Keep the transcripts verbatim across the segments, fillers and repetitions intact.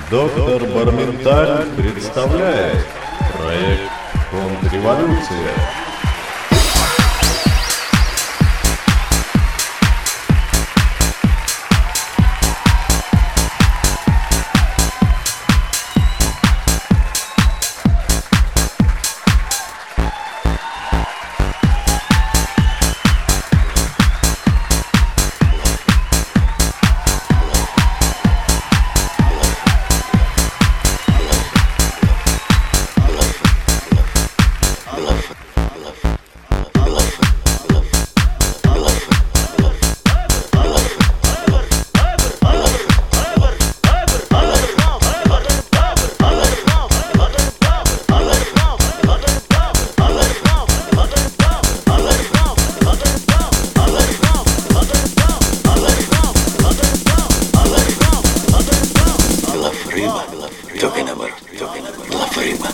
Доктор Барменталь представляет проект «Контрреволюция». Только наоборот, только наоборот. Лаф-рыба.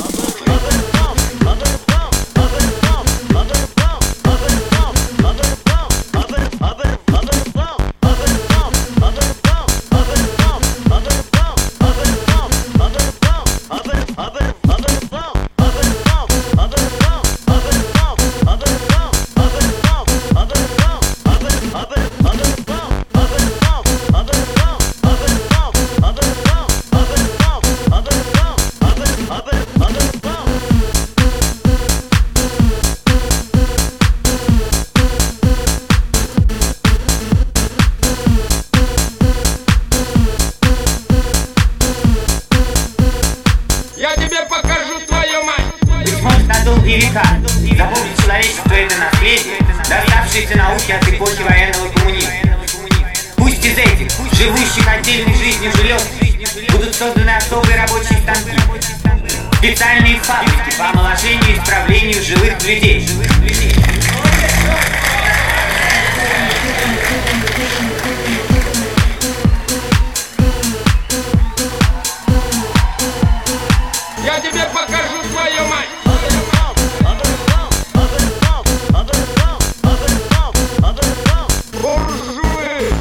Я тебе покажу твою мать! Быть может, на долгие века запомнит человечество это наследие, доставшееся науке от эпохи военного коммунизма. Пусть из этих, живущих отдельной жизнью желез, будут созданы особые рабочие станки, специальные фабрики по омоложению и исправлению живых людей. Я тебе покажу твою мать! Буржуи!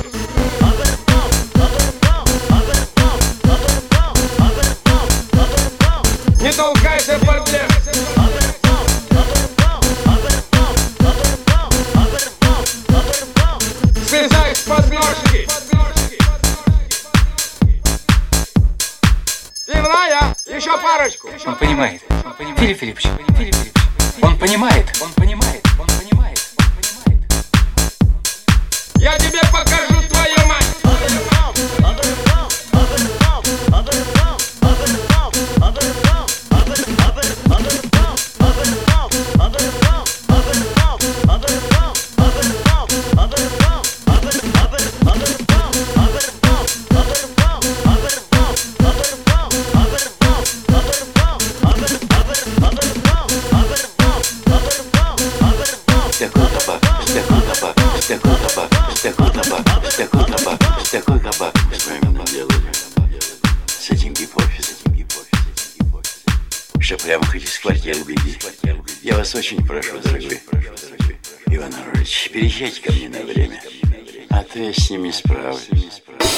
Не толкайся, проблем! Слезай с подножки! Пивная! Еще парочку! Он понимает. Он понимает. Филипп Филиппович. Филипп Филиппович. Он понимает. Он понимает. Он понимает. Он понимает. Я тебе покажу твою мать! Такой табак, такой табак, такой табак мы с вами наделали. С этим гипофизом. Что прямо хоть из квартиры беги. Я вас очень прошу, дорогой Иван Иванович, переезжайте ко мне на время, а то я с ними справлюсь.